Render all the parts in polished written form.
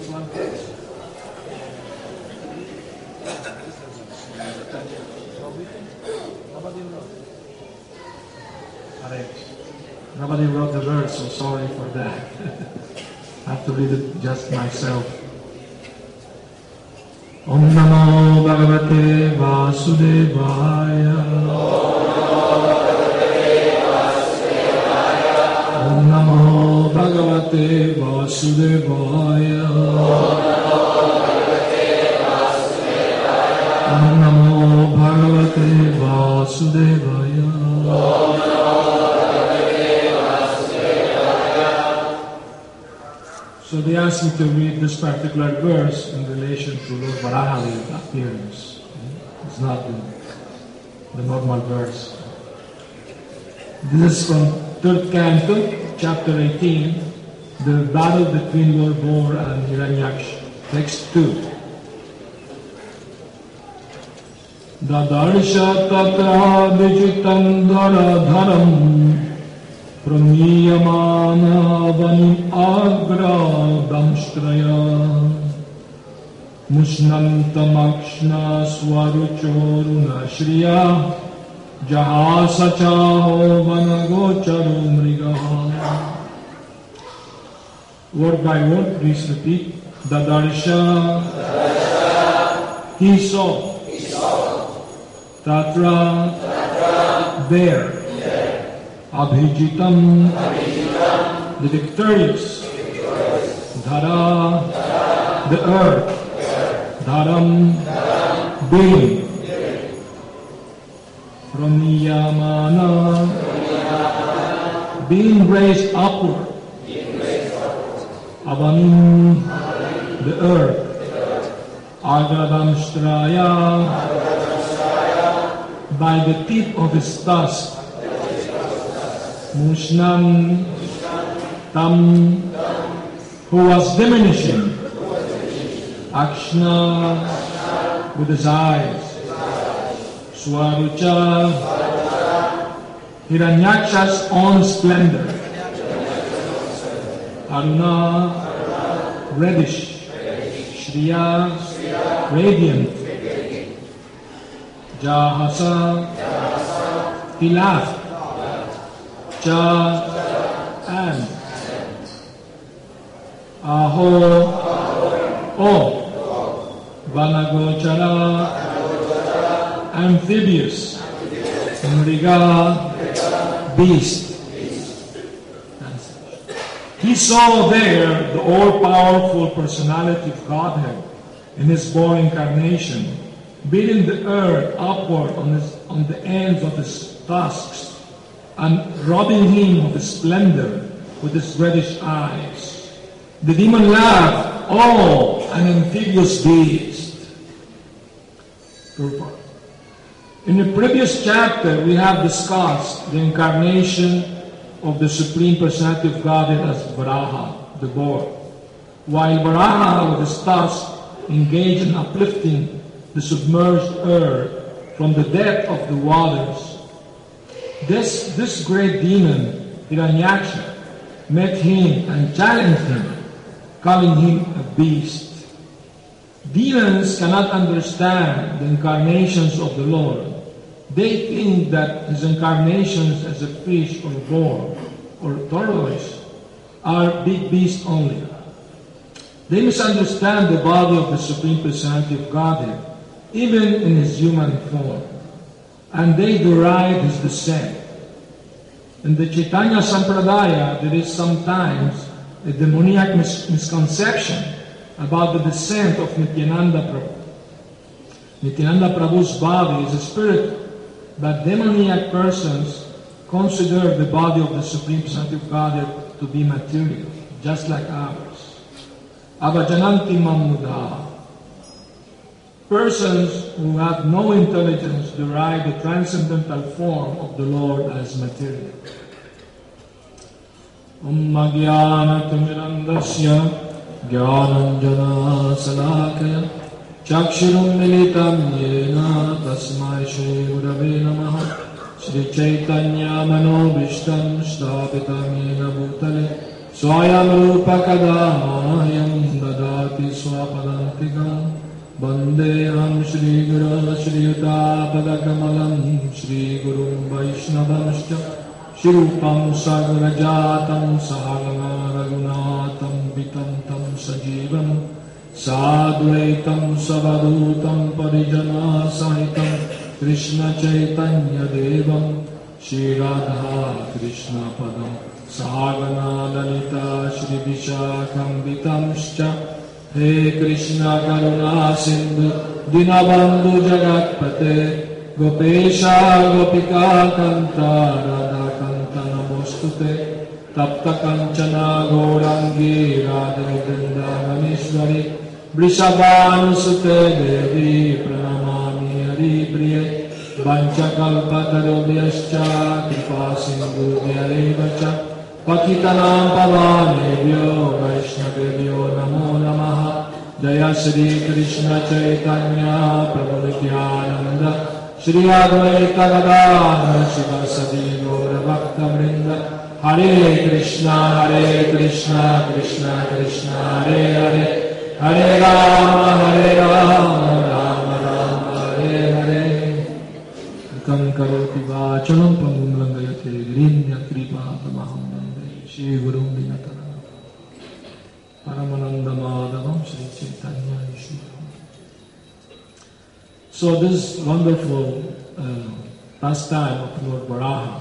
Nobody wrote the verse, so sorry for that. I have to read it just myself. Om Namo Bhagavate Vasudevaya. Om Namo Bhagavate Vasudevaya. Om Namo Bhagavate Vasudevaya. So they asked me to read this particular verse in relation to Lord Varaha's appearance. It's not the normal verse. This is from 3rd Canto, chapter 18, the battle between Lord Bor and Hiranyaksha. Text 2. Dadarsha tatra vijitam dharadharam Pramiyamana vanim agra damstraya Mushnantamakshna swaruchoruna shriya Jahasachaho vanagocharu mrigaha. Word by word, please repeat. Dadarsha, he saw. Tatra, there. Abhijitam, the victorious. Dhara, the earth. Dharam, being. Praniyamana, being raised upward. Avanim, the earth. Agradamstraya, by the tip of his tusk. Mushnam, tam, who was diminishing. Akshna, with his eyes. Swarucha, Hiranyaksha's own splendor. Aruna, reddish. Shriya, radiant. Jahasa, he laughed. Cha, and. Aho, oh. Vanagochara, amphibious. Mriga, beast. He saw there the all-powerful personality of Godhead in his born incarnation, beating the earth upward on the ends of his tusks and robbing him of his splendor with his reddish eyes. The demon laughed, oh, an amphibious beast. In the previous chapter, we have discussed the incarnation of the Supreme Personality of Godhead as Varaha, the boar. While Varaha with his tusk engaged in uplifting the submerged earth from the depth of the waters, this great demon, Hiranyaksha, met him and challenged him, calling him a beast. Demons cannot understand the incarnations of the Lord. They think that his incarnations as a fish or boar or tortoise are big beasts only. They misunderstand the body of the Supreme Personality of Godhead, even in his human form, and they deride his descent. In the Chaitanya Sampradaya, there is sometimes a demoniac misconception about the descent of Nityananda Prabhu. Nityananda Prabhu's body is a spirit, but demoniac persons consider the body of the Supreme Personality of Godhead to be material, just like ours. Avajananti Mamuda. Persons who have no intelligence deride the transcendental form of the Lord as material. Om Magyana Timirandasya Gyananjana Salakaya Chakshurum Militam Yena Tasmai Shri Gurave Namaha Shri Chaitanya Manobishtam Shtapitam Yena Bhutale Swayam Rupa Kadamayam Dadati Vandeham Shri Guru Shri Yuta Padakamalam Shri Guru Vaishnavamscha Shri Rupam Sagrajatam Sahagana Raghunatam Vitantam Sajivam Sadvaitam Savadutam Parijana Sahitam Krishna Chaitanya Devam Shri Radha Krishna Padam Sahagana Lalita Shri Vishakam Vitamscha He Krishna Karuna Sindhu Dinabandhu Jagatpate Gopesha Gopika Kanta Radha Kanta Namostute Tapta Kanchana Gaurangi Radha Vrindavaneshwari Vrishabhanusute Devi Pranamami Hari Priye Vanchakalpatarobhyascha Kripa Sindhu Vyarevacha Patitanam Pavanebhyo Vaishnavebhyo Namo Namaha Jaya Shri Krishna Chaitanya Prabhu Nityananda Shri Advaita Gadadhara Shivasadi Gaura Bhakta Vrinda Hare Krishna Krishna Krishna Hare Hare Hare Rama Rama Rama Hare Hare Kam Karoti Vachanam Pangum Langayate Girinya Kripa Tamaham Shri Guru Vinatana Paramananda Madhavam Shri Chaitanya Ishwaram. So this wonderful pastime of Lord Varaha,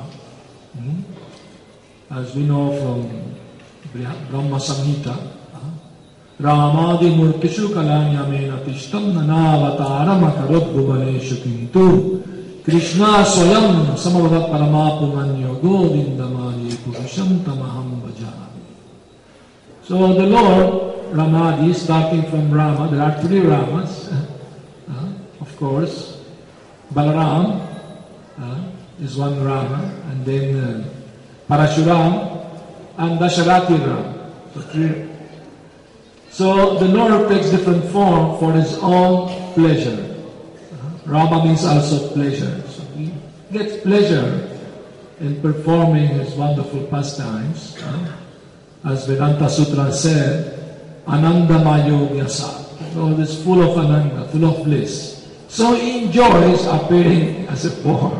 as we know from Brahma Samhita, Ramadi Murtishu Kalanyamena Tishtam Nanavataram Akarod Bhuvaneshu Kintu Krishna Swayam Samavadat Paramapumanyo Govindamani Purusham Tamaham Bhajami. So the Lord Ramadi, starting from Rama, there are three Ramas, of course. Balaram is one Rama, and then Parashuram and Dasharati Ram. So three. So the Lord takes different form for His own pleasure. Rama means also pleasure. So He gets pleasure in performing His wonderful pastimes. As Vedanta Sutra said, Anandamayo Vyasa. So it is full of ananda, full of bliss. So He enjoys appearing as a form.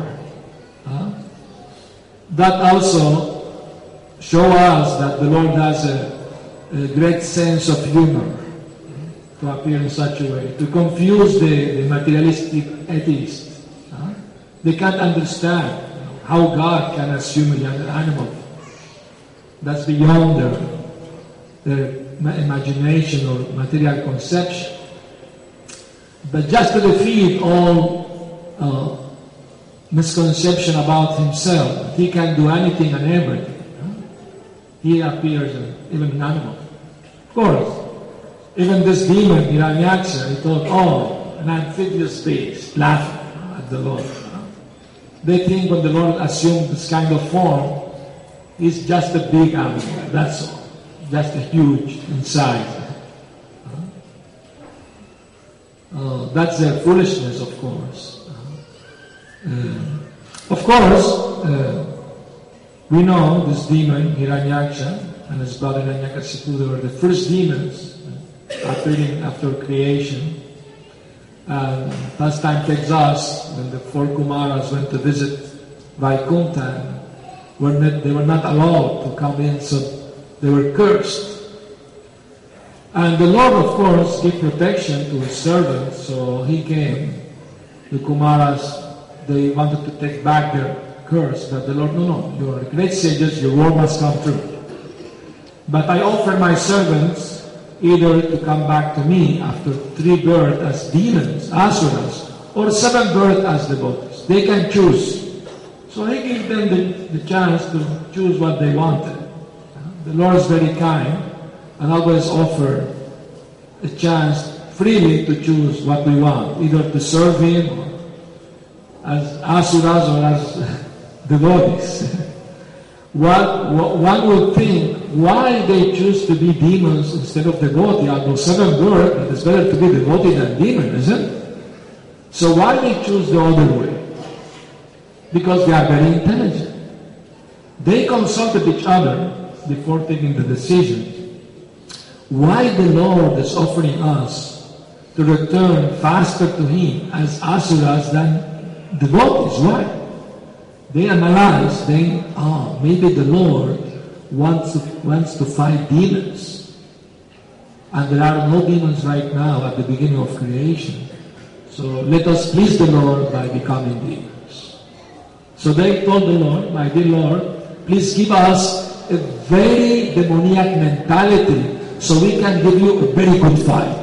That also shows us that the Lord has a great sense of humor to appear in such a way, to confuse the materialistic atheists. They can't understand how God can assume a young animal. That's beyond their imagination or material conception. But just to defeat all misconception about Himself, He can do anything and everything, He appears even an animal. Of course, even this demon, Hiranyaksha, he thought, oh, an amphibious beast, laughing at the Lord. They think when the Lord assumed this kind of form, He's just a big animal, that's all. Just a huge in size. That's their foolishness, of course. We know this demon, Hiranyaksha, and his brother Hiranyakashipu, they were the first demons appearing after creation. Pastime takes us when the four Kumaras went to visit Vaikuntha. They were not allowed to come in, so they were cursed. And the Lord, of course, gave protection to His servants, so He came. The Kumaras, they wanted to take back their curse, but the Lord, no, you are great sages, your word must come true. But I offer my servants either to come back to me after 3 births as demons, asuras, or 7 births as devotees. They can choose. So He gave them the chance to choose what they wanted. The Lord is very kind and always offer a chance freely to choose what we want, either to serve Him as asuras or as devotees. One would think, why they choose to be demons instead of devotee? Although 7 births, it's better to be devotee than demon, isn't it? So why they choose the other way? Because they are very intelligent. They consulted each other before taking the decision. Why the Lord is offering us to return faster to Him as asuras than devotees. Why? They analyze, maybe the Lord wants to fight demons. And there are no demons right now at the beginning of creation. So let us please the Lord by becoming demons. So they told the Lord, my dear Lord, please give us a very demoniac mentality so we can give you a very good fight.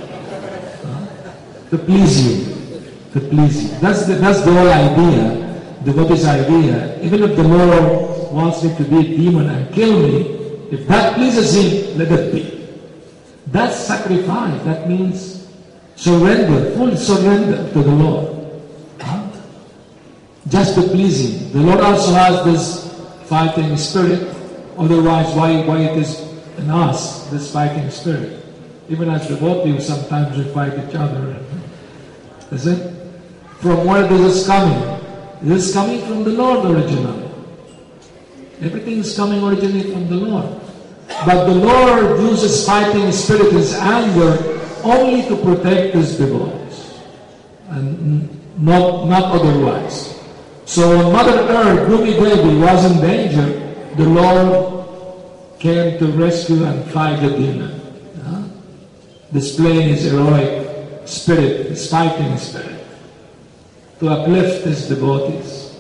To please you. To please you. That's the whole idea, devotee's idea. Even if the Lord wants me to be a demon and kill me, if that pleases Him, let it be. That's sacrifice. That means surrender, full surrender to the Lord. Just to please Him. The Lord also has this fighting spirit. Otherwise, why it is in us, this fighting spirit? Even as devotees, sometimes we fight each other. Is it? From where this is coming? This is coming from the Lord originally. Everything is coming originally from the Lord. But the Lord uses fighting spirit, His anger, only to protect His devotees. And not otherwise. So when Mother Earth, Bhumi Devi, was in danger, the Lord came to rescue and fight the demon. Displaying His heroic spirit, His fighting spirit, to uplift His devotees.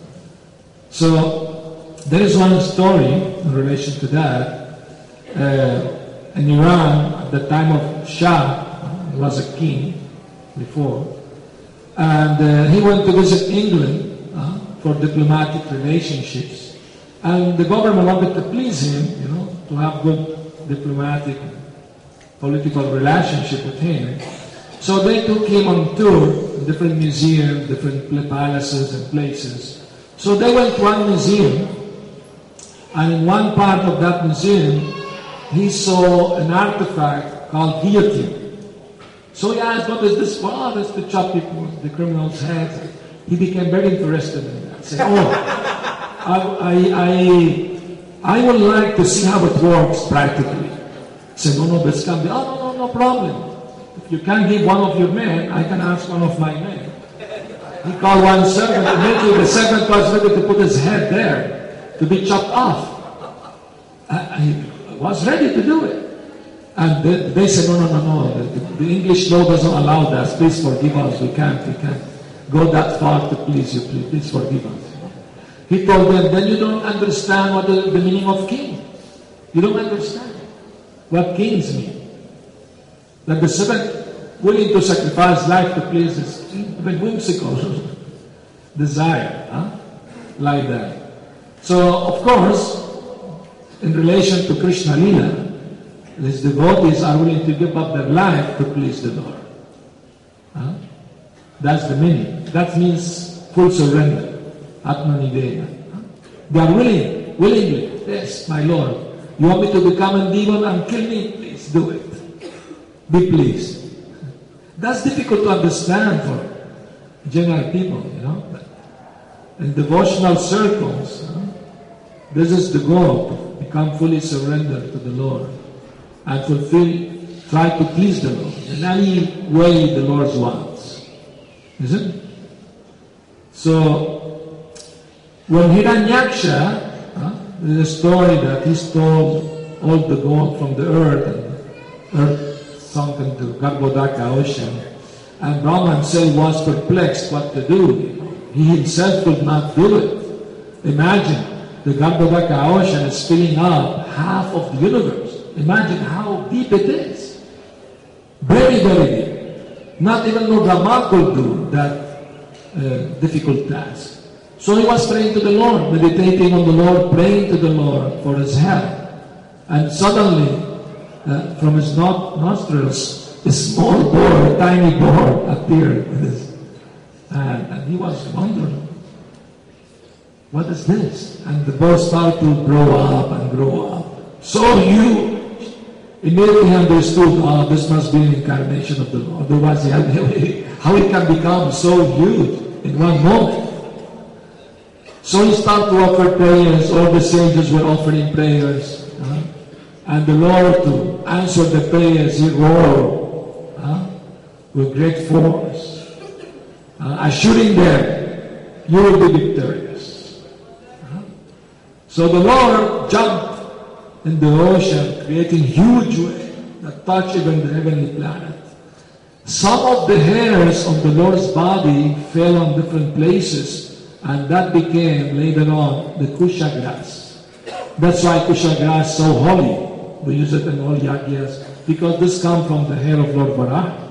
So there is one story in relation to that. In Iran, at the time of Shah, he was a king before, and he went to visit England for diplomatic relationships, and the government wanted to please him, to have good diplomatic, political relationship with him. So they took him on tour in different museums, different palaces and places. So they went to one museum, and in one part of that museum, he saw an artifact called guillotine. So he asked, what is this? Well, that's to chop people, the criminal's heads. He became very interested in that. Said, I would like to see how it works practically. He said, no, this can be, no problem. If you can't give one of your men, I can ask one of my men. He called one servant, immediately the servant was ready to put his head there to be chopped off. He was ready to do it. And they said, no. The English law doesn't allow that. Please forgive us. We can't go that far to please you. Please forgive us. He told them, then you don't understand what the meaning of king. You don't understand what kings mean. That the servant willing to sacrifice life to please is even whimsical desire, like that. So, of course, in relation to Krishna Lila, his devotees are willing to give up their life to please the Lord. That's the meaning. That means full surrender. Atmanidena. They are willingly, yes, my Lord. You want me to become a demon and kill me? Please do it. Be pleased. That's difficult to understand for general people, In devotional circles, this is the goal, to become fully surrendered to the Lord and try to please the Lord in any way the Lord wants. Is it? So, when Hiranyaksha, there's a story that he stole all the gold from the earth, and earth sunk into Garbhodaka ocean, and Brahma himself was perplexed what to do. He himself could not do it. Imagine, the Garbhodaka ocean is filling up half of the universe. Imagine how deep it is. Very, very deep. Not even Lord Rama could do that difficult task. So he was praying to the Lord, meditating on the Lord, praying to the Lord for his help. And suddenly, from his nostrils, a small boar, a tiny boar, appeared in his hand. And he was wondering, what is this? And the boar started to grow up and grow up. So huge. Immediately he understood, this must be an incarnation of the Lord. Otherwise, how it can become so huge in one moment. So he started to offer prayers. All the sages were offering prayers. And the Lord, to answer the prayers, he roared. with great force, assuring them, you will be victorious. So the Lord jumped in the ocean, creating huge waves that touched even the heavenly planet. Some of the hairs of the Lord's body fell on different places, and that became later on the kusha grass. That's why kusha grass is so holy. We use it in all yagyas because this comes from the hair of Lord Varaha.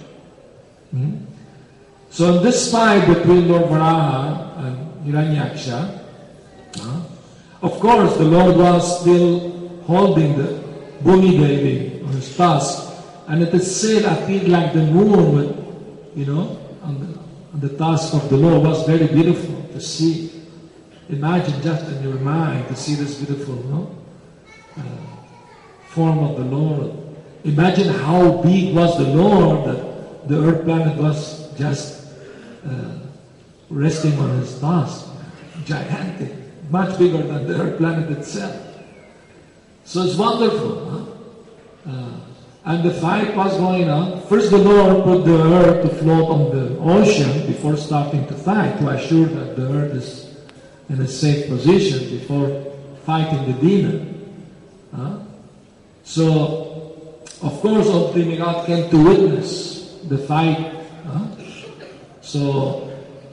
So in this fight between Lord Varaha and Hiranyaksha, of course the Lord was still holding the Bhumi Devi on his tusk, and it is said appeared like the moon with, on the tusk of the Lord. Was very beautiful to see. Imagine just in your mind to see this beautiful form of the Lord. Imagine how big was the Lord that the earth planet was just resting on his tusk. Gigantic, much bigger than the earth planet itself. So it's wonderful. And the fight was going on. First the Lord put the earth to float on the ocean before starting to fight, to assure that the earth is in a safe position before fighting the demon. So, of course, all three God came to witness the fight. So,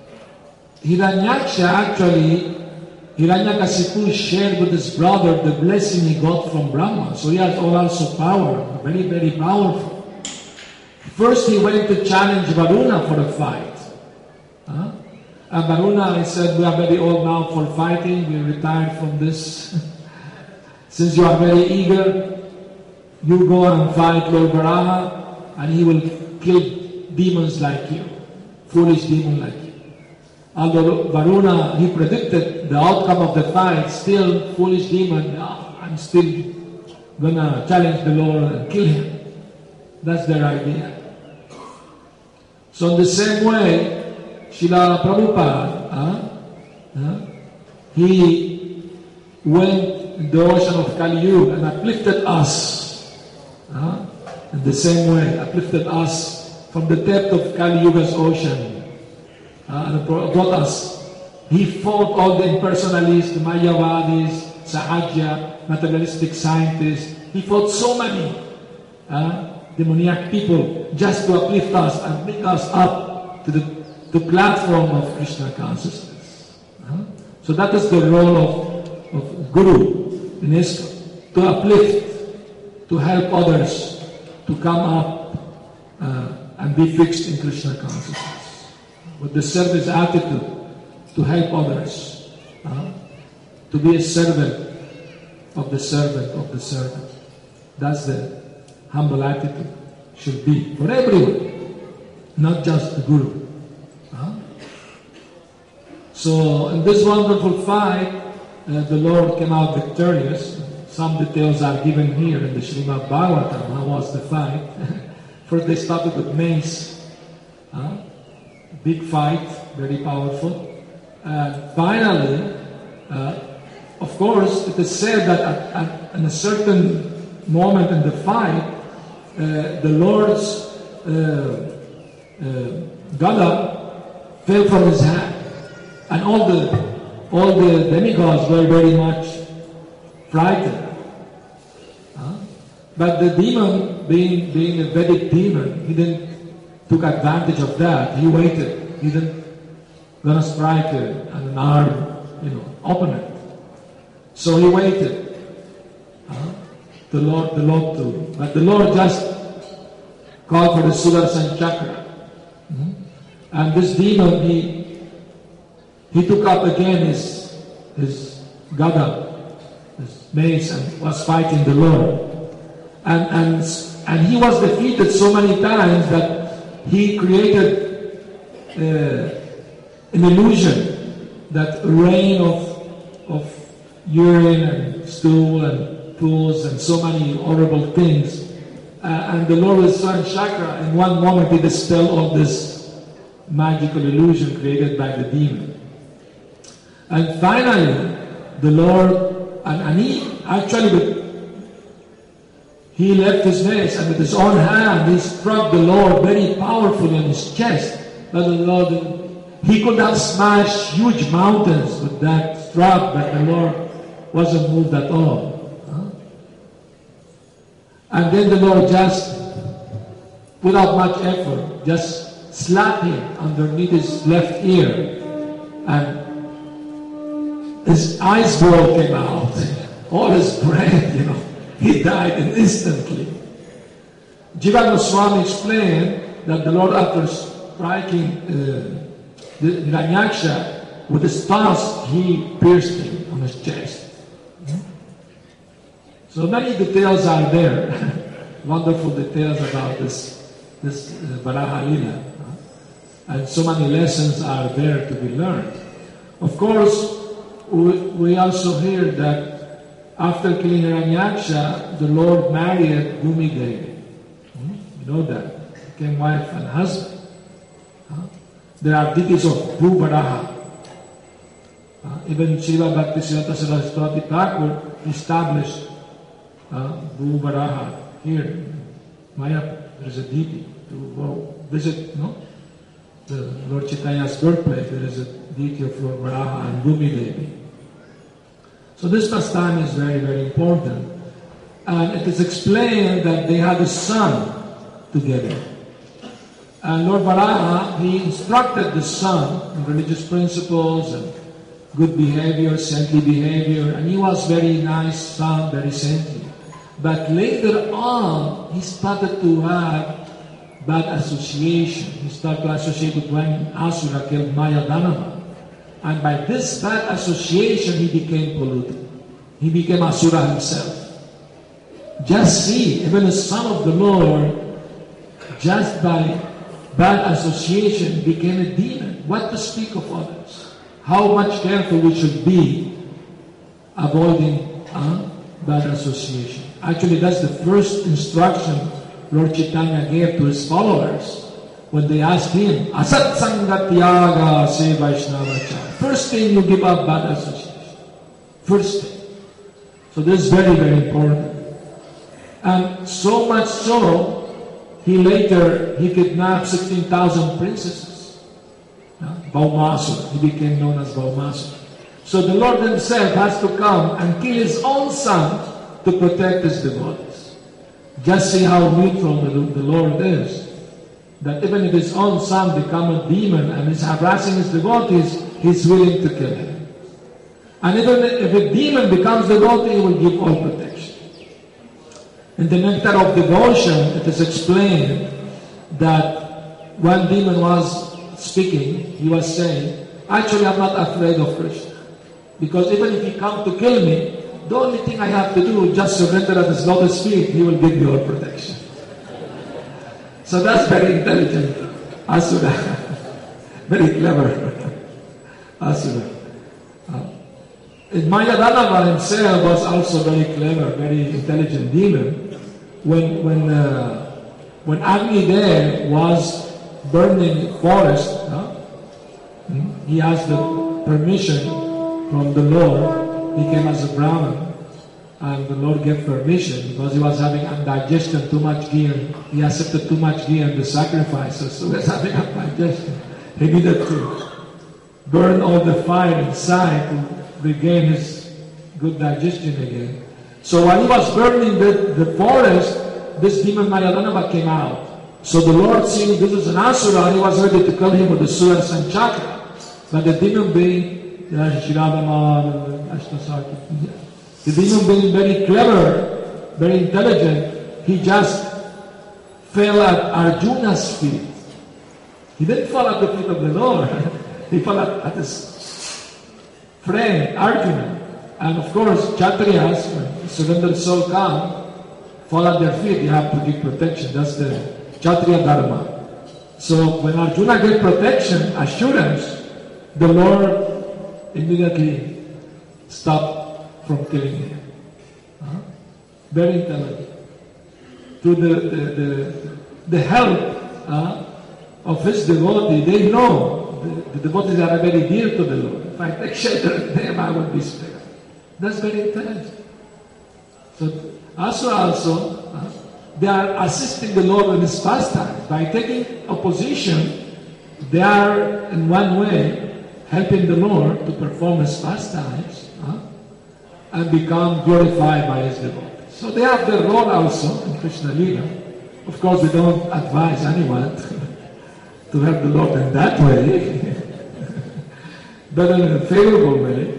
Hiranyakasipu shared with his brother the blessing he got from Brahma. So he has also power, very, very powerful. First he went to challenge Varuna for a fight. And Varuna, he said, we are very old now for fighting, we retired from this. Since you are very eager, you go and fight Lord Varaha, and he will kill demons like you, foolish demons like you. Although Varuna, he predicted the outcome of the fight, still foolish demon, I'm still gonna challenge the Lord and kill him. That's their idea. So in the same way, Srila Prabhupada, he went in the ocean of Kali Yuga and uplifted us. In the same way, uplifted us from the depth of Kali Yuga's ocean. And brought us. He fought all the impersonalists, the Mayavadis, Sahajya, materialistic scientists. He fought so many demoniac people just to uplift us and bring us up to the platform of Krishna consciousness. So that is the role of Guru in ISKCON, to uplift, to help others to come up and be fixed in Krishna consciousness. With the service attitude, to help others, to be a servant of the servant of the servant. That's the humble attitude should be for everyone, not just the Guru. So in this wonderful fight, the Lord came out victorious. Some details are given here in the Srimad Bhagavatam. How was the fight? First they started with mace. Big fight, very powerful. And finally, of course, it is said that at a certain moment in the fight, the Lord's gada fell from his hand, and all the demigods were very much frightened. But the demon, being a Vedic demon, he didn't took advantage of that. He waited. He didn't gonna strike an armed, opponent. So he waited. The Lord too. But the Lord just called for the Sudarshan Chakra. And this demon, he took up again his gada, his mace, and was fighting the Lord. And he was defeated so many times that he created an illusion that rain of urine and stool and pools and so many horrible things. And the Lord with Swaran Chakra, in one moment he dispelled all this magical illusion created by the demon. And finally, the Lord, and he actually, he left his mace, and with his own hand he struck the Lord very powerfully on his chest. But the Lord, he could have smashed huge mountains with that struck, but the Lord wasn't moved at all. And then the Lord just, without much effort, just slapped him underneath his left ear, and his eyeball came out, all his brain, he died instantly. Jivan Goswami explained that the Lord, after striking the Hiranyaksha with his tusk, he pierced him on his chest. So many details are there, wonderful details about this Varaha Lila. And so many lessons are there to be learned. Of course, we also hear that after killing Hiranyaksha, the Lord married Bhumi Devi. You know that. Became wife and husband. There are deities of Bhuvaraha. Even Shiva Bhaktisiddhanta Saraswati Thakur established Bhuvaraha here. Mayapur, there is a deity to go visit, the Lord Chaitanya's birthplace. There is a deity of Lord Varaha and Bhumi Devi. So this pastime is very, very important. And it is explained that they had a son together. And Lord Varaha, he instructed the son in religious principles and good behavior, saintly behavior, and he was very nice son, very saintly. But later on, he started to have bad association. He started to associate with one Asura called Mayadanava. And by this bad association, he became polluted. He became Asura himself. Just see, even a son of the Lord, just by bad association, became a demon. What to speak of others? How much careful we should be avoiding bad association. Actually, that's the first instruction Lord Chaitanya gave to his followers when they asked him, Asat Sangatyaga Se Vaishnavacha. First thing, you give up bad association. First thing. So this is very, very important. And so much so, he kidnapped 16,000 princesses. Baumasura. He became known as Baumasura. So the Lord himself has to come and kill his own son to protect his devotees. Just see how neutral the Lord is. That even if his own son becomes a demon and is harassing his devotees, he's willing to kill him. And even if a demon becomes devotee, he will give all protection. In the Nectar of Devotion, it is explained that one demon was speaking, he was saying, actually I'm not afraid of Krishna. Because even if he comes to kill me, the only thing I have to do is just surrender at his lotus feet, he will give me all protection. So that's very intelligent. Asura. Very clever. Asura. Mayadanava himself was also very clever, very intelligent demon. When Agni there was burning forest, he asked the permission from the Lord. He came as a Brahmin, and the Lord gave permission because he was having indigestion, too much ghee, and he accepted too much ghee in the sacrifices, so he was having indigestion. He needed to burn all the fire inside to regain his good digestion again. So while he was burning the forest, this demon Mayadanava came out. So the Lord, seeing this is an Asura, he was ready to kill him with the Surya Sanchakra. But the demon being very clever, very intelligent, he just fell at Arjuna's feet. He didn't fall at the feet of the Lord. He fell at his friend Arjuna. And of course, Kshatriyas, when surrendered soul come, fall at their feet, you have to give protection. That's the Kshatriya Dharma. So when Arjuna gave protection, assurance, the Lord immediately stopped from killing him. Very intelligent. To the help of his devotee, they know the devotees are very dear to the Lord. If I take shelter in them, I will be spared. That's very intelligent. So Asura also they are assisting the Lord in His pastimes. By taking a position, they are in one way helping the Lord to perform His pastimes and become glorified by His devotees. So they have their role also in Krishna Lila. Of course, we don't advise anyone to help the Lord in that way, but in a favorable way.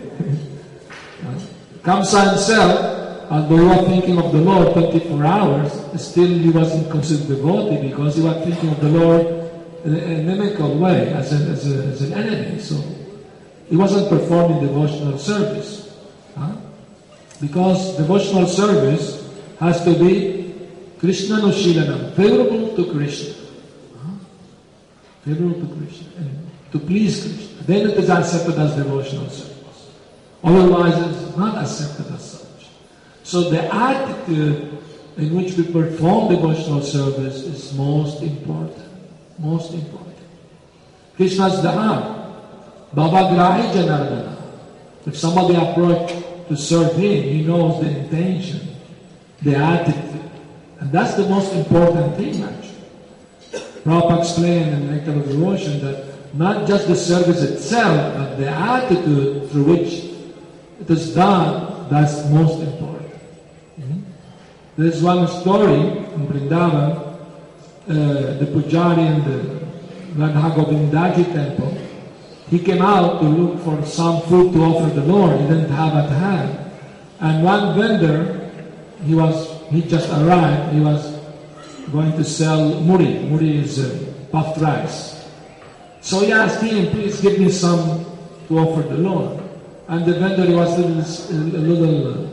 Kamsa himself, although he was thinking of the Lord 24 hours, still he wasn't considered devotee because he was thinking of the Lord in an inimical way, as an enemy. So he wasn't performing devotional service. Because devotional service has to be Krishna Nushilanam, favorable to Krishna. Favorable to Krishna, and to please Krishna. Then it is accepted as devotional service. Otherwise, it is not accepted as such. So the attitude in which we perform devotional service is most important. Most important. Krishna is the heart. Bhava Grahi Janardana. If somebody approaches to serve Him, he knows the intention, the attitude. And that's the most important thing, actually. Prabhupada explained in Nectar of Devotion that not just the service itself, but the attitude through which it is done, that's most important. There's one story in Vrindavan, the Pujari in the Radha Govindaji temple. He came out to look for some food to offer the Lord. He didn't have at hand. And one vendor, he just arrived. He was going to sell muri. Muri is puffed rice. So he asked him, please give me some to offer the Lord. And the vendor, he was a little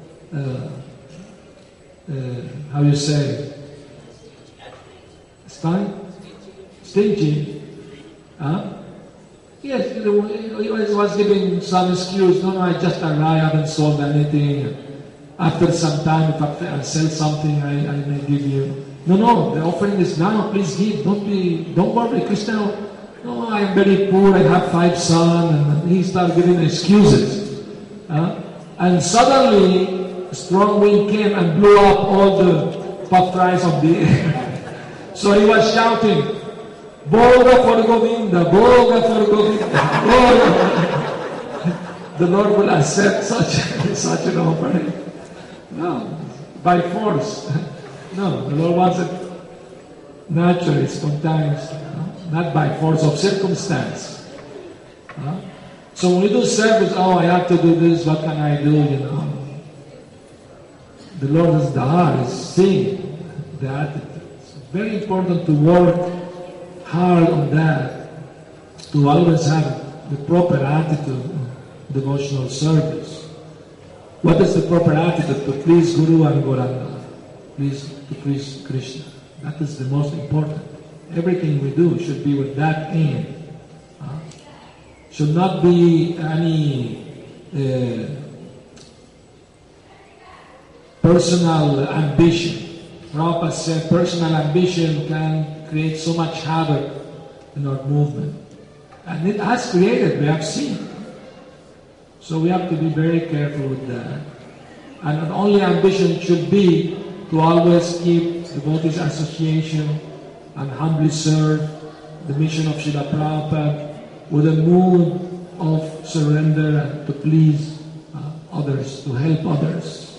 how you say, stingy. Yes, he was giving some excuse. No, I just arrived, I haven't sold anything. After some time, if I sell something, I may give you. No, the offering is now, please give. Don't worry, Krishna. No, I am very poor, I have 5 sons. And he started giving excuses. And suddenly, a strong wind came and blew up all the puffed rice of the air. So he was shouting, Boga for Govinda, Boga for Govinda, Boga. The Lord will accept such an offering. No, by force. No, the Lord wants it naturally, spontaneously, not by force of circumstance. So when we do service, I have to do this, what can I do, The Lord is the heart, is seeing the attitude. It's very important to work hard on that, to always have the proper attitude in devotional service. What is the proper attitude? To please Guru and Gauranga. To please Krishna. That is the most important. Everything we do should be with that aim. Should not be any personal ambition. Prabhupada said personal ambition can create so much havoc in our movement. And it has created, we have seen. So we have to be very careful with that. And our only ambition should be to always keep the Devotees Association and humbly serve the mission of Srila Prabhupada with a mood of surrender and to please others, to help others,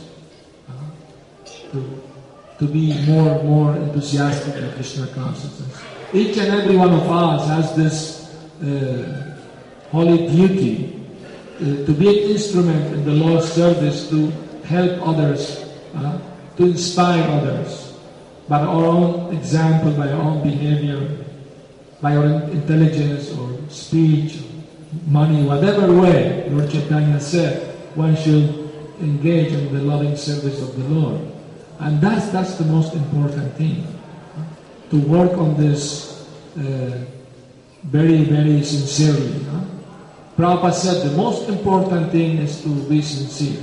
to be more enthusiastic in Krishna consciousness. Each and every one of us has this holy duty to be an instrument in the Lord's service to help others, to inspire others by our own example, by our own behavior, by our intelligence or speech, money, whatever way Lord Chaitanya said, one should engage in the loving service of the Lord. And that's the most important thing, to work on this very, very sincerely. Prabhupada said the most important thing is to be sincere.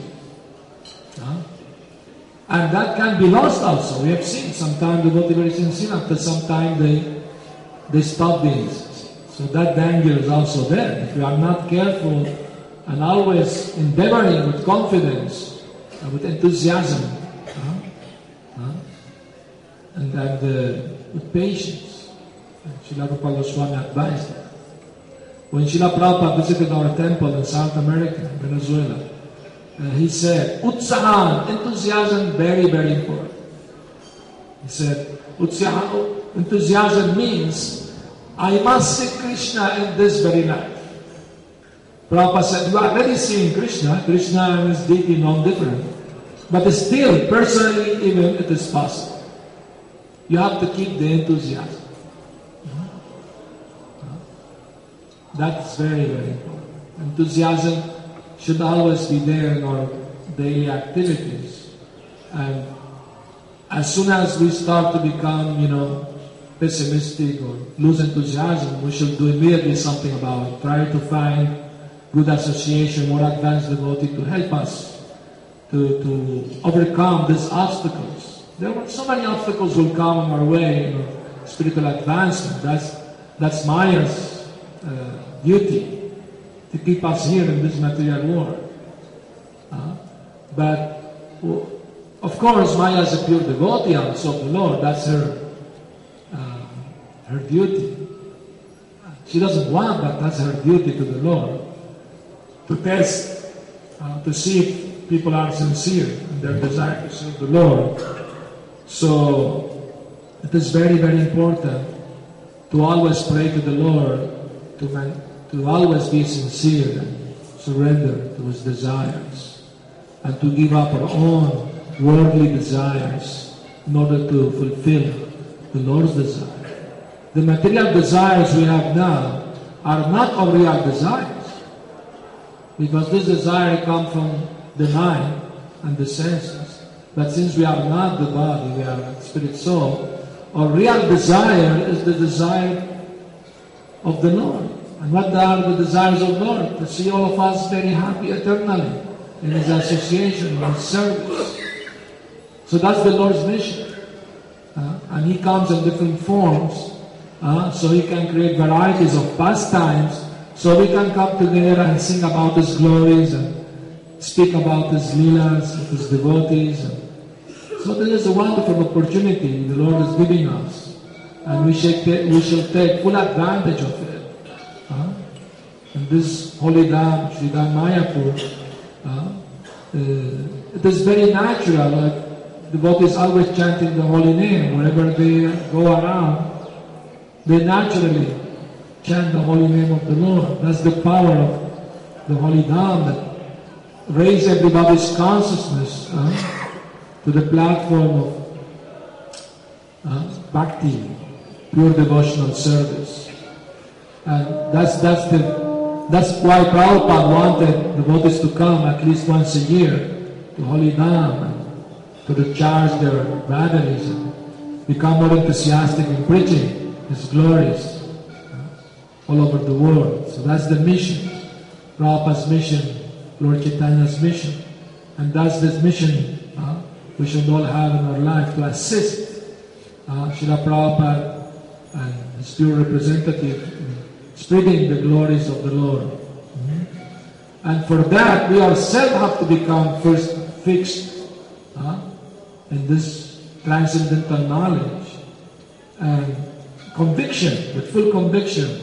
And that can be lost also. We have seen sometimes they don't be very sincere, after some time they stop being sincere. So that danger is also there. If we are not careful and always endeavoring with confidence and with enthusiasm, and with patience. And Srila Gopala Swami advised that. When Srila Prabhupada visited our temple in South America, Venezuela, he said, Utsahan, enthusiasm, very, very important. He said, enthusiasm means, I must see Krishna in this very life. Prabhupada said, you are already seeing Krishna. Krishna and his deity non-different. But still, personally, even it is possible. You have to keep the enthusiasm. That's very, very important. Enthusiasm should always be there in our daily activities. And as soon as we start to become, pessimistic or lose enthusiasm, we should do immediately something about it. Try to find good association, more advanced devotee to help us to overcome these obstacles. There were so many obstacles will come on our way, spiritual advancement. That's Maya's duty to keep us here in this material world. But of course, Maya is a pure devotee also of the Lord. That's her duty. She doesn't want, but that's her duty to the Lord. To test, to see if people are sincere in their desire to serve the Lord. So, it is very, very important to always pray to the Lord, to always be sincere and surrender to His desires, and to give up our own worldly desires in order to fulfill the Lord's desire. The material desires we have now are not our real desires, because this desire comes from the mind and the senses. But since we are not the body, we are spirit soul, our real desire is the desire of the Lord. And what are the desires of the Lord? To see all of us very happy eternally in His association, in His service. So that's the Lord's mission. And He comes in different forms, so He can create varieties of pastimes, so we can come together and sing about His glories and speak about His leelas, of His devotees. So there is a wonderful opportunity the Lord is giving us, and we shall take full advantage of it. And this holy Dham, Sri Dham Mayapur, it is very natural. Like devotees always chanting the holy name wherever they go around. They naturally chant the holy name of the Lord. That's the power of the holy Dham that raise everybody's consciousness to the platform of bhakti, pure devotional service. And that's why Prabhupada wanted devotees to come at least once a year to Holy Dham and to recharge their batteries and become more enthusiastic in preaching His glories all over the world. So that's the mission, Prabhupada's mission, Lord Chaitanya's mission. And that's this mission we should all have in our life, to assist Srila Prabhupada and his pure representative in spreading the glories of the Lord. And for that, we ourselves have to become first fixed in this transcendental knowledge and conviction, with full conviction,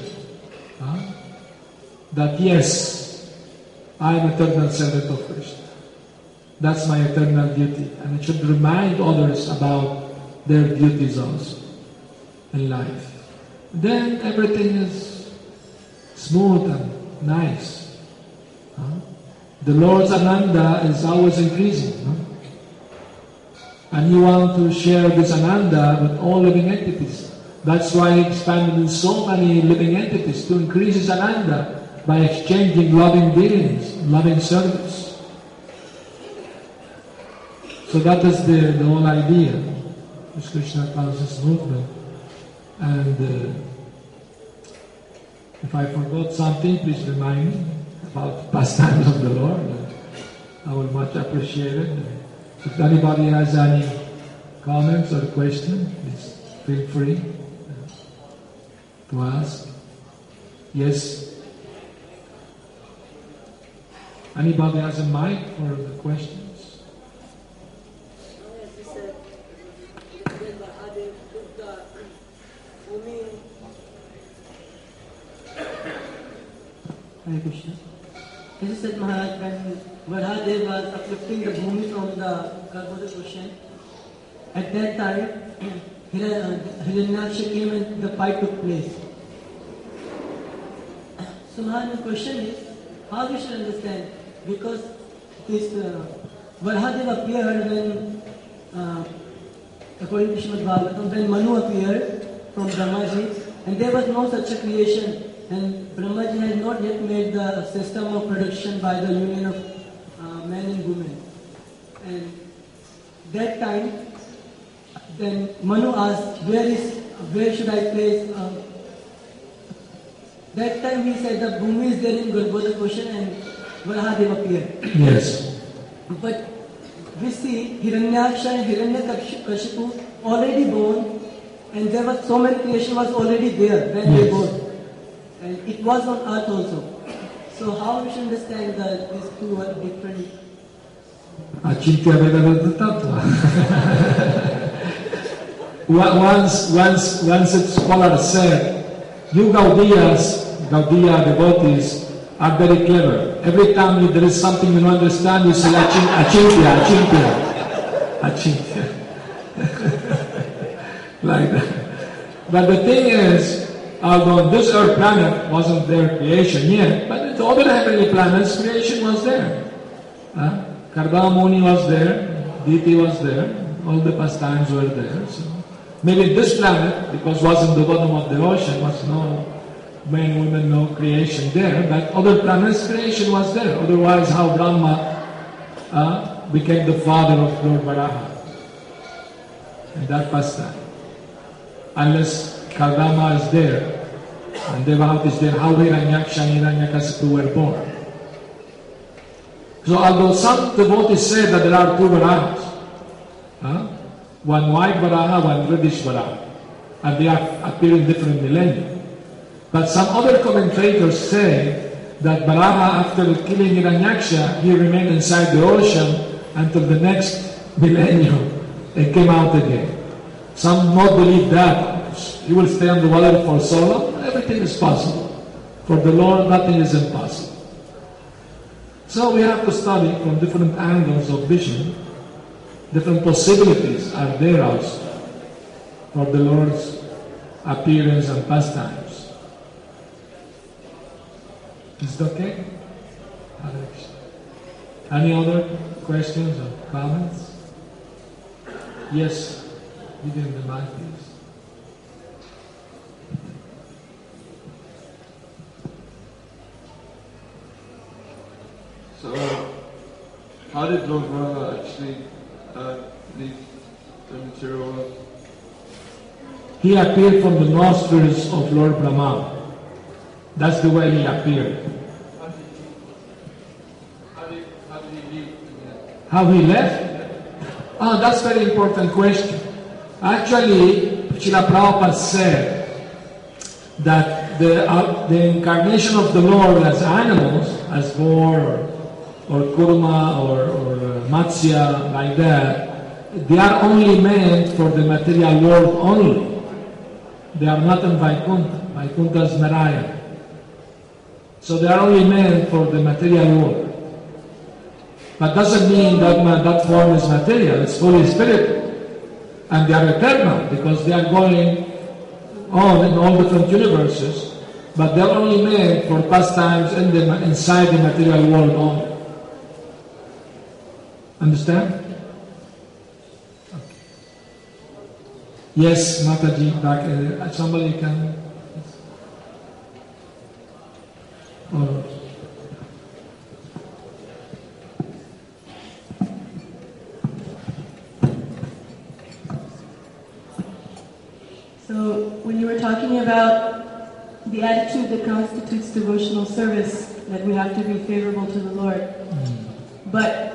that yes, I am eternal servant of Krishna. That's my eternal duty. And it should remind others about their duties also in life. Then everything is smooth and nice. The Lord's Ananda is always increasing. And you want to share this Ananda with all living entities. That's why He expanded in so many living entities, to increase His Ananda by exchanging loving dealings, loving service. So that is the whole idea, this Krishna conscious movement. And if I forgot something, please remind me about pastimes of the Lord. I will much appreciate it. If anybody has any comments or questions, please feel free to ask. Yes? Anybody has a mic for the questions? When the other Hare Krishna. As you said, Maharaj, when Varahadev was uplifting the bhumi from the Garbhoda Ocean, at that time, Hiranyaksha came and the fight took place. So Maharaj, the question is, how we should understand? Because this Varahadev appeared when, according to Srimad Bhagavatam, when Manu appeared from Brahmaji, and there was no such a creation, and Brahmaji had not yet made the system of production by the union of men and women. And that time, then Manu asked, where should I place? That time he said the Bhumi is there in Garbhoda Ocean and Varahadev appeared. Yes. But we see Hiranyaksha and Hiranyakashipu already born, and there was so many creation was already there when they born. And it was on earth also. So how we should understand that these two are different? Achintya Vedanta Tattva. Once its scholar said, you Gaudiya devotees are very clever. Every time there is something you don't understand, you say Achintya. Like that. But the thing is, although this earth planet wasn't their creation yet, but the other heavenly planets, creation was there. Kardama Muni was there, Diti was there, all the pastimes were there. So maybe this planet, because it was in the bottom of the ocean, was no men, women, no creation there, but other planets, creation was there. Otherwise, how Brahma became the father of Lord Varaha in that pastime? Unless Kardama is there, and Devahuti is there, how Hiranyaksha and Hiranyakasipu were born. So although some devotees say that there are two Varahas, one white Varaha, one reddish Varaha, and they appear in different millennia. But some other commentators say that Varaha, after killing Hiranyaksha, he remained inside the ocean until the next millennium and came out again. Some do not believe that. He will stay on the water for so long. Everything is possible. For the Lord, nothing is impossible. So we have to study from different angles of vision. Different possibilities are there also for the Lord's appearance and pastimes. Is it okay? Any other questions or comments? Yes, give him the mic, please. So, how did Lord Brahma actually leave the material world? He appeared from the nostrils of Lord Brahma. That's the way he appeared. How did he leave? How he left? Oh, that's a very important question. Actually, Srila Prabhupada said that the incarnation of the Lord as animals, as boar or kurma or matsya, like that, they are only meant for the material world only. They are not in Vaikuntha. Vaikuntha is Narayana. So they are only meant for the material world. But doesn't mean that that form is material. It's fully spiritual. And they are eternal because they are going on in all different universes. But they are only meant for pastimes inside the material world only. Understand? Okay. Yes, Mataji, back. Somebody can. Oh. So, when you were talking about the attitude that constitutes devotional service, that we have to be favorable to the Lord, but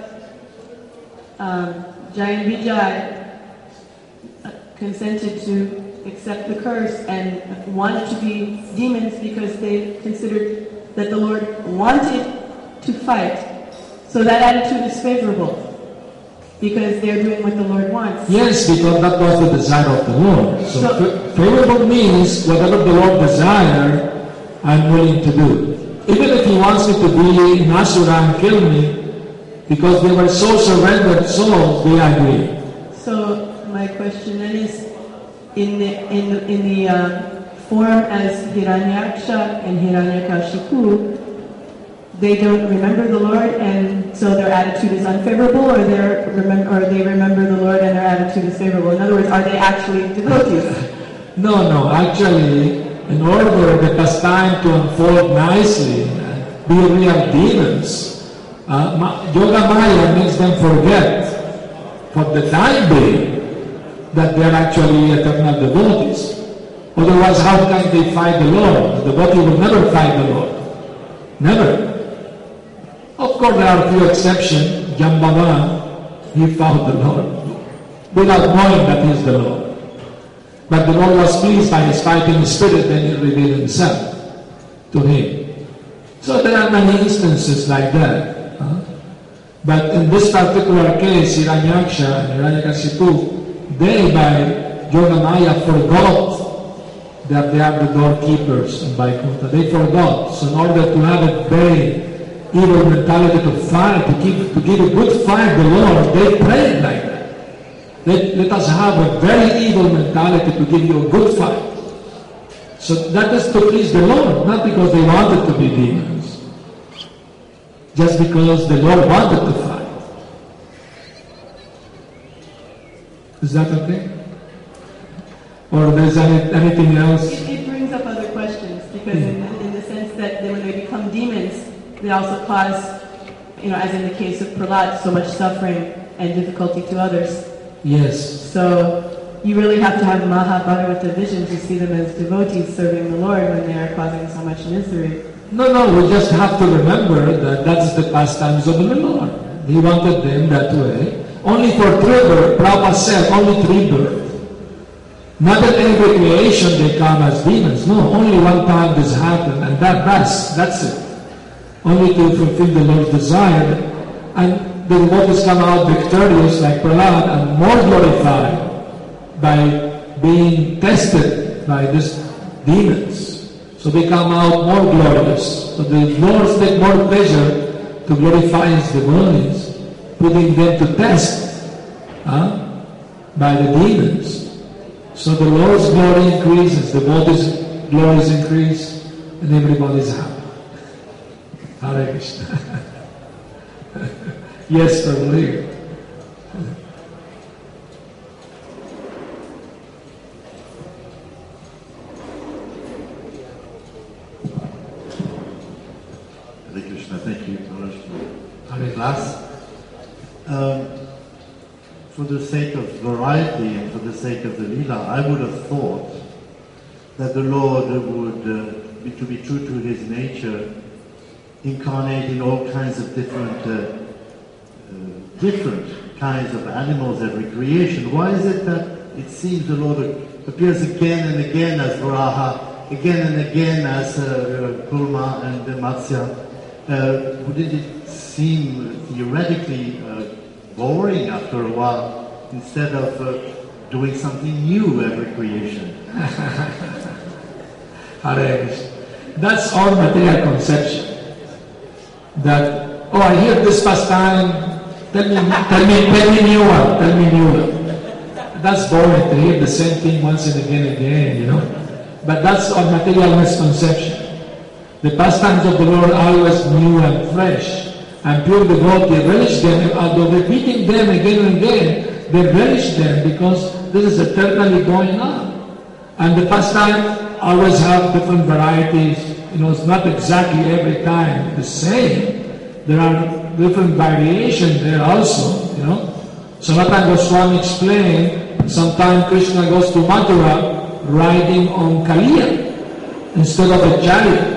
Jai and Vijay consented to accept the curse and wanted to be demons because they considered that the Lord wanted to fight. So that attitude is favorable because they're doing what the Lord wants. Yes, because that was the desire of the Lord. So favorable means whatever the Lord desires, I'm willing to do. even if he wants me to be in Asura and kill me, because they were so surrendered souls, they agree. So my question then is, in the form as Hiranyaksha and Hiranyakashipu, they don't remember the Lord, and so their attitude is unfavorable, or they remember the Lord and their attitude is favorable. In other words, are they actually devotees? No. Actually, in order the pastime to unfold nicely, be real demons, Yoga Maya makes them forget, for the time being, that they are actually eternal devotees. Otherwise, how can they fight the Lord? The devotee will never fight the Lord. Never. Of course, there are a few exceptions. Jambavan, he fought the Lord without knowing that he is the Lord. But the Lord was pleased by his fighting spirit, then he revealed himself to him. So there are many instances like that. But in this particular case, Hiranyaksha and Hiranyakashipu, they by Yoga Maya forgot that they are the doorkeepers in Vaikuntha. They forgot. So in order to have a very evil mentality to fight, to give a good fight to the Lord, they prayed like that. Let us have a very evil mentality to give you a good fight. So that is to please the Lord, not because they wanted to be demons. Just because the Lord wanted to fight. Is that okay? Or there's anything else? It brings up other questions, because in the sense that when they become demons, they also cause, as in the case of Prahlad, so much suffering and difficulty to others. Yes. So you really have to have Mahabharata vision to see them as devotees serving the Lord when they are causing so much misery. No, we just have to remember that that's the pastimes of the Lord. He wanted them that way. Only for 3 births, Prabhupada said, only 3 births. Not in every creation they come as demons. No, only one time this happened, and that's it. Only to fulfill the Lord's desire. And the devotees come out victorious like Prahlad and more glorified by being tested by these demons. So they come out more glorious. So the Lord takes more pleasure to glorify his devotees, putting them to test by the demons. So the Lord's glory increases, the devotees' glories increase, and everybody's happy. Hare Krishna. Yes, Prabhu. Hare Krishna, thank you, Maharaj, for Hare class. For the sake of variety and for the sake of the Leela, I would have thought that the Lord would, to be true to his nature, incarnate in all kinds of different kinds of animals every creation. Why is it that it seems the Lord appears again and again as Varaha, again and again as Kurma and Matsya? Wouldn't it seem theoretically boring after a while, instead of doing something new every creation? Hare Krishna. That's our material conception. That, I hear this pastime, tell me new one. That's boring to hear the same thing once and again, But that's our material misconception. The pastimes of the Lord are always new and fresh. And pure devotee relish them, although repeating them again and again, they relish them because this is eternally going on. And the pastime always have different varieties. It's not exactly every time the same. There are different variations there also, Sanatana Goswami explained, sometimes Krishna goes to Mathura riding on Kaliya instead of a chariot.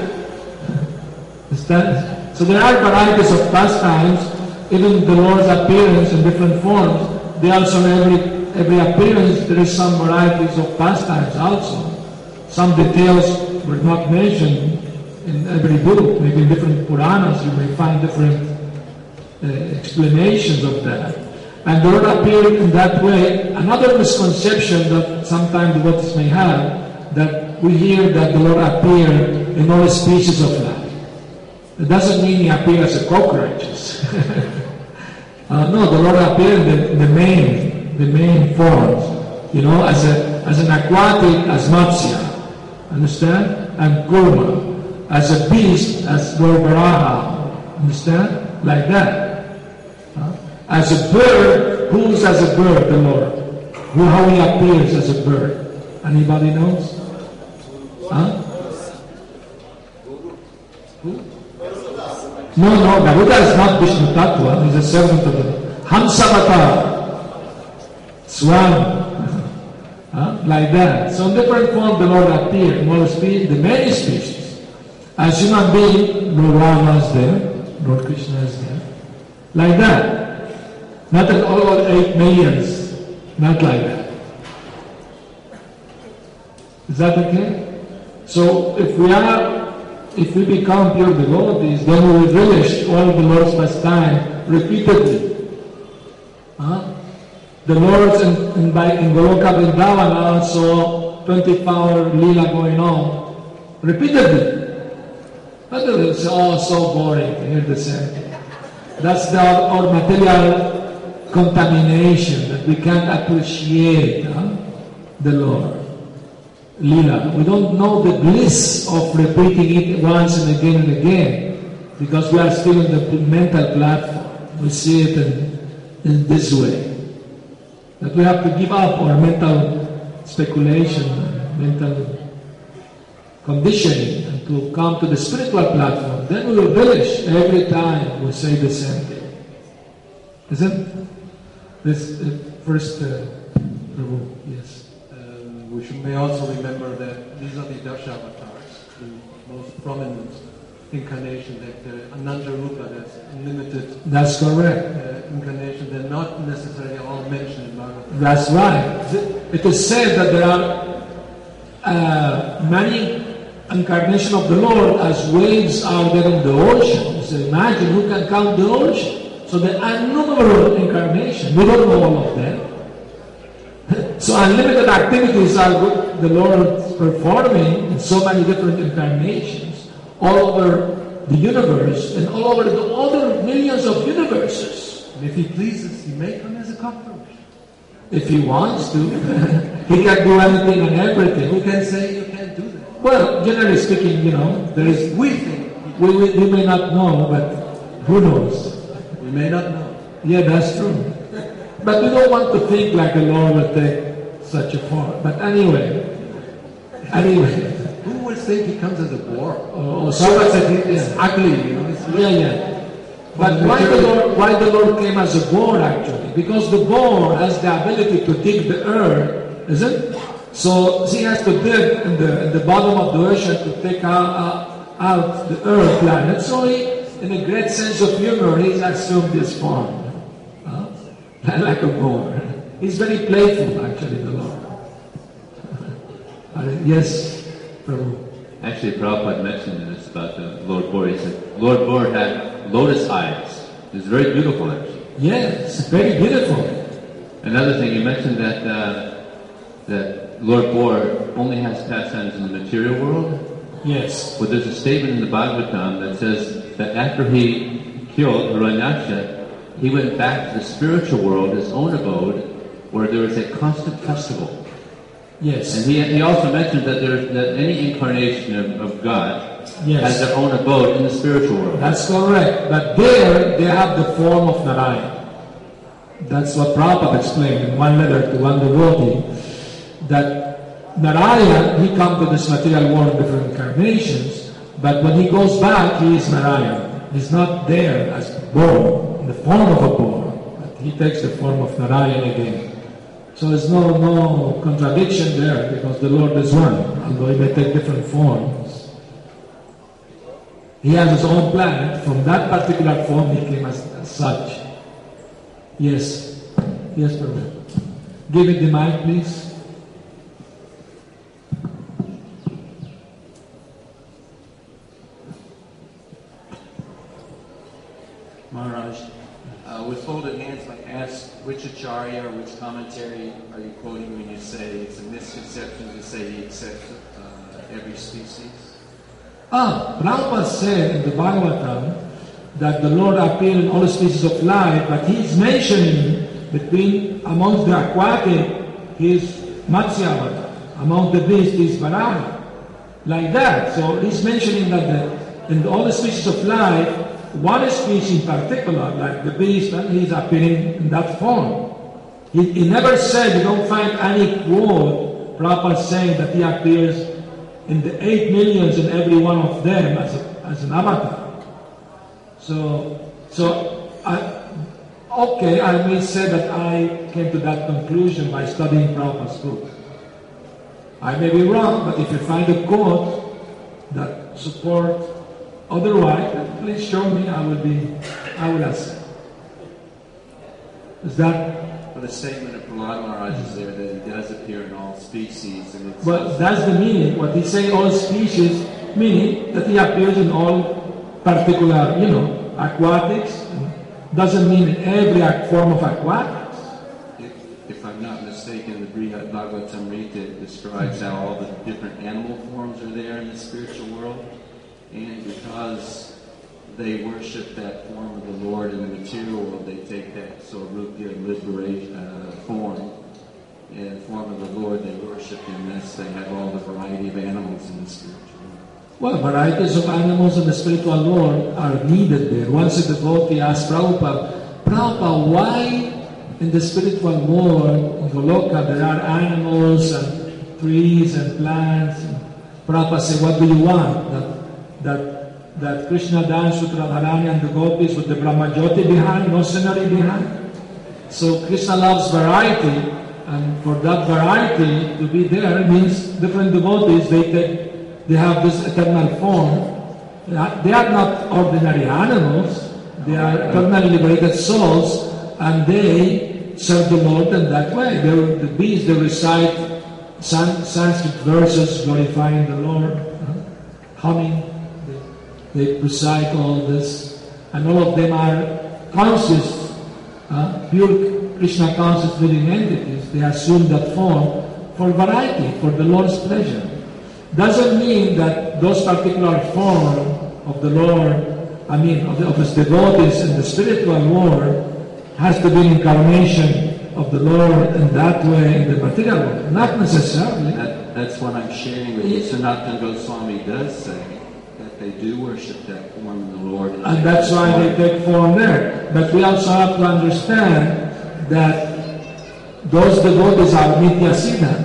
So there are varieties of pastimes, even the Lord's appearance in different forms. They also, in every appearance, there is some varieties of pastimes also. Some details were not mentioned in every book. Maybe in different Puranas you may find different explanations of that. And the Lord appeared in that way. Another misconception that sometimes devotees may have, that we hear that the Lord appeared in all species of life. It doesn't mean he appeared as a cockroaches. No, the Lord appeared in the main forms, as an aquatic, as Matsya, understand? And Kurma, as a beast, as Lord Varaha, understand? Like that. As a bird, who's as a bird, the Lord? How he appears as a bird? Anybody knows? Who? No, Garuda is not Vishnu Tattva, he's a servant of the Hamsavatar, Swan, like that. So in different form the Lord appeared, the many species. As human being, Lord Rama is there, Lord Krishna is there. Like that. Not at all 8 millions, not like that. Is that okay? So if we become pure devotees, then we will relish all the Lord's pastime repeatedly. The Lord's in Goloka Vrindavan also 24-hour Leela going on repeatedly. But it's all so boring to hear the same thing. That's our material contamination, that we can't appreciate the Lord. Leela. We don't know the bliss of repeating it once and again, because we are still in the mental platform. We see it in this way. That we have to give up our mental speculation, mental conditioning, and to come to the spiritual platform. Then we will relish every time we say the same thing. Isn't this first Prabhu? Yes. May also remember that these are the Dashavatars, the most prominent incarnation, that Ananda Rupa, that's unlimited. That's correct. Incarnation, they're not necessarily all mentioned in Bhagavatam. That's right. It is said that there are many incarnations of the Lord as waves out there in the ocean. So imagine who can count the ocean. So there are innumerable incarnations. We don't know all of them. So unlimited activities are the Lord performing in so many different incarnations all over the universe and all over the other millions of universes. And if He pleases, He may come as a cockroach. If He wants to. He can do anything and everything. Who can say you can't do that? Well, generally speaking, there is... We think. We may not know, but who knows? We may not know. Yeah, that's true. But we don't want to think like the Lord will take such a form. But anyway. Who would think He comes as a boar? So it's ugly, Yeah. But why the Lord came as a boar actually? Because the boar has the ability to dig the earth, isn't it? So he has to dig in the bottom of the ocean to take out the earth planet. So he, in a great sense of humor, he's assumed this form. Like a boar. He's very playful, actually, the Lord. Yes, Prabhu. Actually, Prabhupada mentioned this about the Lord Boar. He said Lord Boar had lotus eyes. It was very beautiful, actually. Yes, very beautiful. Another thing, you mentioned that that Lord Boar only has pastimes in the material world. Yes. Well, there's a statement in the Bhagavatam that says that after he killed Hiranyaksha, he went back to the spiritual world, his own abode, where there was a constant festival. Yes. And he also mentioned that that any incarnation of God Yes. has their own abode in the spiritual world. That's correct. But there, they have the form of Narayana. That's what Prabhupada explained in one letter to one devotee, that Narayana, he comes to this material world in different incarnations, but when he goes back, he is Narayana. He's not there as born, in the form of a boar, but he takes the form of Narayana again. So there's no contradiction there, because the Lord is one, although he may take different forms. He has his own planet. From that particular form, he came as such. Yes. Yes, Prabhu. Give it the mic, please. Maharaj, with folded hands, I ask which acharya or which commentary are you quoting when you say it's a misconception to say he accepts every species? Prabhupada said in the Bhagavatam that the Lord appeared in all species of life, but he's mentioning amongst the aquatic, he's Matsya Avatar. Among the beasts is Varaha. Like that. So he's mentioning that in all the species of life, one species in particular, like the beast, and he's appearing in that form. He never said, you don't find any quote, Prabhupada saying that he appears in the 8 millions in every one of them as an avatar. I may say that I came to that conclusion by studying Prabhupada's books. I may be wrong, but if you find a quote that support otherwise, then please show me. I will accept. Is that? Well, the statement of Prahlad Maharaj is there that he does appear in all species, and it's. Well, that's the meaning. What he's saying, all species, meaning that he appears in all particular, aquatics. Doesn't mean in every form of aquatics. If I'm not mistaken, the Brihad Bhagavatamrita describes how all the different animal forms are there in the spiritual world, and because they worship that form of the Lord in the material world, they take that Swarupya liberation form, and the form of the Lord they worship in this. They have all the variety of animals in the spiritual world. Well, varieties of animals in the spiritual world are needed there. Once a devotee asked Prabhupada, why in the spiritual world, in Goloka, there are animals and trees and plants? And Prabhupada said, what do you want? That Krishna danced with Radharani and the gopis with the Brahmajyoti behind, no scenery behind? So Krishna loves variety, and for that variety to be there means different devotees, they have this eternal form. They are not ordinary animals, they are eternally liberated souls, and they serve the Lord in that way. The beasts, they recite Sanskrit verses glorifying the Lord, humming, they recite all this, and all of them are conscious, pure Krishna conscious living entities. They assume that form for variety, for the Lord's pleasure. Doesn't mean that those particular form of the Lord, of his devotees in the spiritual world, has to be an incarnation of the Lord in that way in the material world. Not necessarily. That's what I'm sharing with you. Sanatana Goswami does say that they do worship that form of the Lord. And that's why they take form there. But we also have to understand that those devotees are Nitya Siddhas.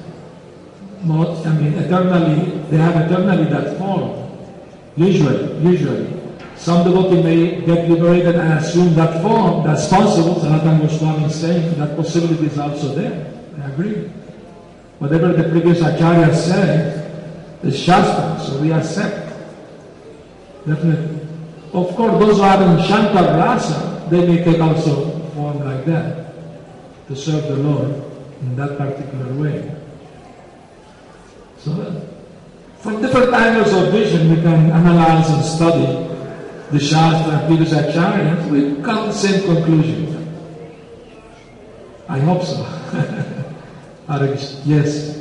Eternally, they have eternally that form. Usually. Some devotee may get liberated and assume that form. That's possible. Sanatana Goswami is saying that possibility is also there. I agree. Whatever the previous Acharya said is Shastra, so we accept. Definitely. Of course, those who are in Shankar Rasa, they may take also form like that to serve the Lord in that particular way. So, from different angles of vision, we can analyze and study the Shastra and previous Acharyas. We come to the same conclusion. I hope so. Yes.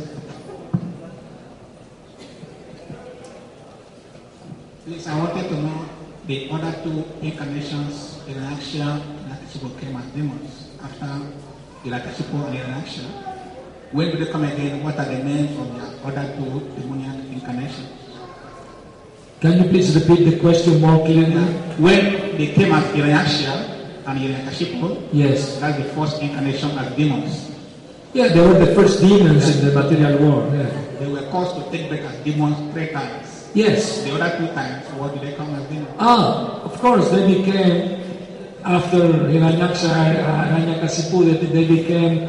Please, I wanted to know the other two incarnations, Hiranyakashipu and Hiranyakashipu came as demons after Hiranyakashipu and Hiranyakashipu. When do they come again? What are the names of the other two demoniac incarnations? Can you please repeat the question more clearly? When they came as Hiranyakashipu and Hiranyakashipu, yes, that's the first incarnation as demons. Yeah, they were the first demons in the material world. Yeah. They were caused to take back as demons 3 times. Yes. The other 2 times, what did they come as demons? Of course, they became, after Hiranyakashipu, they became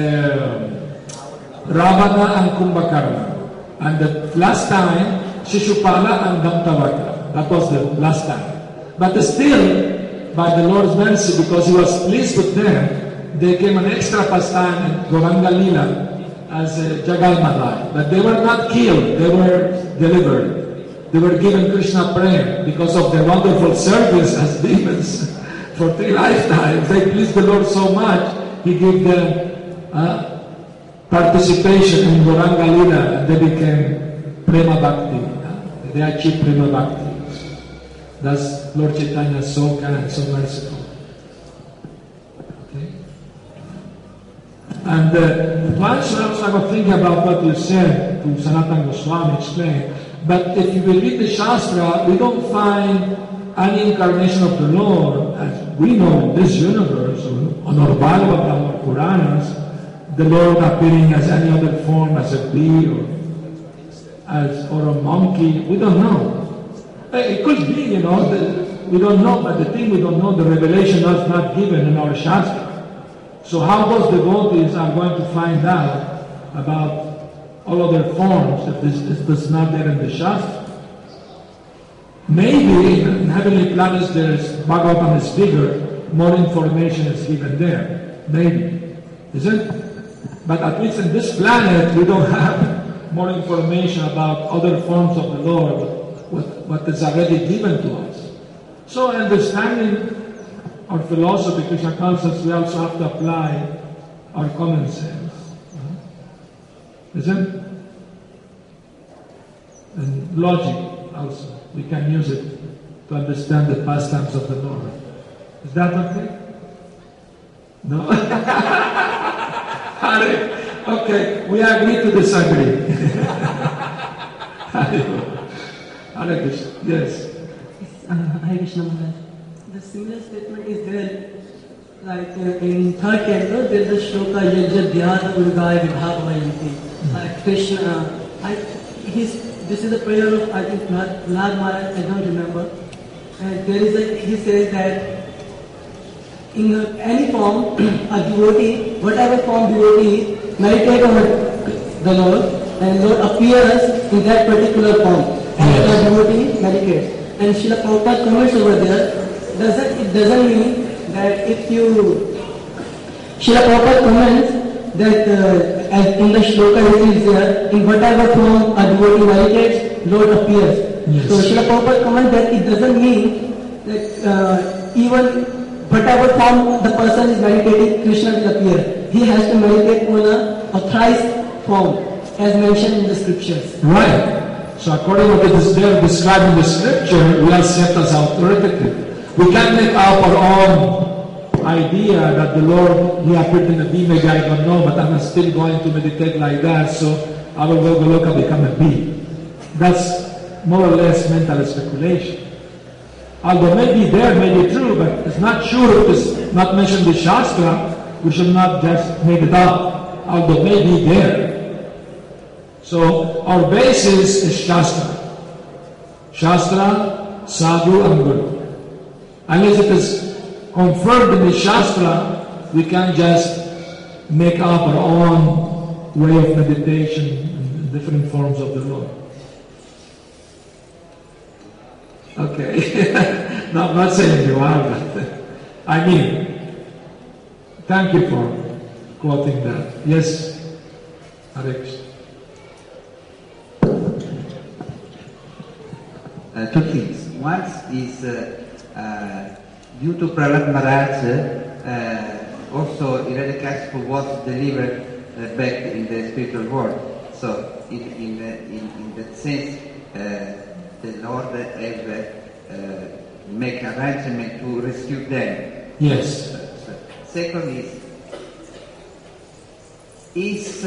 Ravana and Kumbhakarna. And the last time, Shishupala and Dantavakra. That was the last time. But still, by the Lord's mercy, because He was pleased with them, they came an extra pastime in Gauranga Lila as Jagal Madai. But they were not killed, they were delivered. They were given Krishna prayer because of their wonderful service as demons for 3 lifetimes. They pleased the Lord so much, He gave them participation in Gauranga Lila, and they became Prema Bhakti. They achieve prima bhakti. Thus, Lord Chaitanya is so kind, so merciful. Okay? And once I was thinking about what you said to Sanatana Goswami explained, but if you will read the Shastra, we don't find any incarnation of the Lord, as we know in this universe, or on our Bhagavatam or Puranas, the Lord appearing as any other form, as a bee or a monkey. We don't know. It could be, we don't know, but the thing we don't know, the revelation is not given in our Shastra. So how those devotees are going to find out about all other forms if this is not there in the Shastra? Maybe in heavenly planets Bhagavatam is bigger, more information is given there. Maybe. Isn't it? But at least in this planet, we don't have more information about other forms of the Lord, what is already given to us. So understanding our philosophy, Krishna consciousness, we also have to apply our common sense. Isn't it? And logic also. We can use it to understand the pastimes of the Lord. Is that okay? No? Okay, we agree to disagree. Hare Krishna. Yes. Hare Krishna Maharaj. The similar statement is there, like in third canto, there is a shloka Yajadhyat Urgaya Vibhavayanti. Krishna, this is a prayer of, I think, Lord Maharaj, I don't remember. And he says that in any form, a devotee, whatever form devotee meditate on the Lord, and Lord appears in that particular form. And the devotee meditates. And Srila Prabhupada comments over there, it doesn't mean that if you... Srila Prabhupada comments that as in the shloka it is there, in whatever form a devotee meditates, Lord appears. Yes. So Srila Prabhupada comments that it doesn't mean that even whatever form the person is meditating, Krishna will appear. He has to meditate on a thrice form, as mentioned in the scriptures. Right. So according to what is there described in the scripture, we accept as authoritative. We can't make up our own idea that the Lord, He appeared in a bee, maybe I don't know, but I'm still going to meditate like that, so I will go look and become a bee. That's more or less mental speculation. Although maybe there, maybe true, but it's not sure if it's not mentioned in the Shastra, we should not just make it up, although maybe there. So our basis is Shastra. Shastra, Sadhu and Guru. Unless it is confirmed in the Shastra, we can't just make up our own way of meditation in different forms of the Lord. Okay. No, I'm not saying you are, but I mean, thank you for quoting that. Yes, Hare Krishna. Two things. One is due to Prahlad Maharaj, also Hiranyakashipu was delivered back in the spiritual world. So in that sense, the Lord have make arrangement to rescue them. Yes. Second is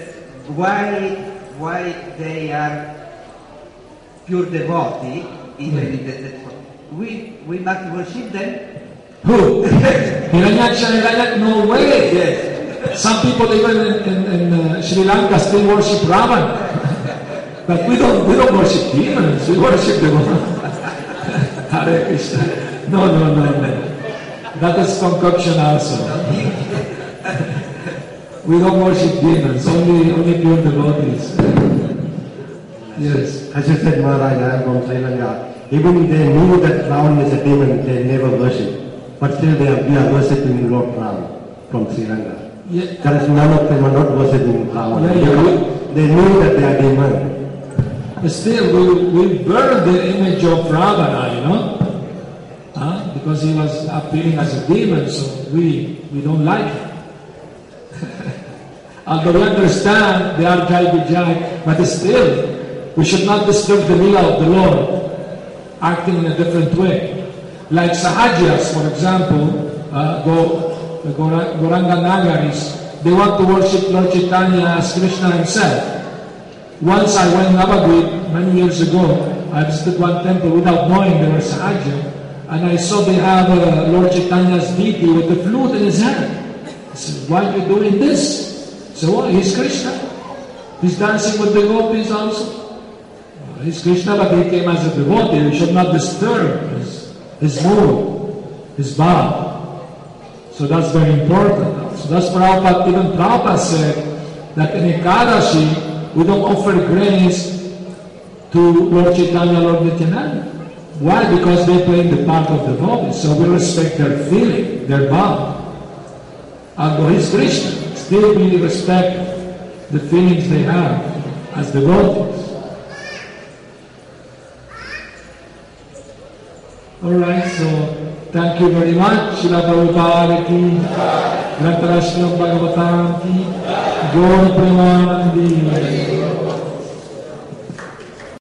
why they are pure devotee, even in the we must worship them. Who? Hiranyaksha, no way. Yes. Some people even in Sri Lanka still worship Ravan. But we don't worship demons, we worship the one. Hare Krishna. No. That is concoction also. We don't worship demons, only pure devotees. Yes. As you said, Maharaj, I am from Sri Lanka. Even they knew that Ravan is a demon, they never worship. But still we are worshipping Lord Ravan from Sri Lanka. Yeah. There is none of them are not worshipping Ravan. Yeah. They knew that they are demon. Still, we burn the image of Ravana, because he was appearing as a demon, so we don't like him. Although we understand they are Jai Vijay, but still, we should not disturb the lila of the Lord, acting in a different way. Like Sahajas, for example, the Gauranga Nagaris, they want to worship Lord Chaitanya as Krishna himself. Once I went to Navadvip many years ago, I visited one temple without knowing there was Sahaja, and I saw they have Lord Chaitanya's deity with the flute in his hand. I said, why are you doing this? So what? He's Krishna. He's dancing with the gopis also. He's Krishna, but he came as a devotee. We should not disturb his mood, his bhav. So that's very important. So that's Prabhupada, even Prabhupada said that in Ekadashi, we don't offer grains to Lord Chaitanya, Lord Nityananda. Why? Because they play the part of devotees. So we respect their feeling, their bhav. Although he's Krishna, still we respect the feelings they have as devotees. Alright, so thank you very much. Srila Prabhupada ki, Grantarashram Bhagavatam ki, Gaur Premanandi.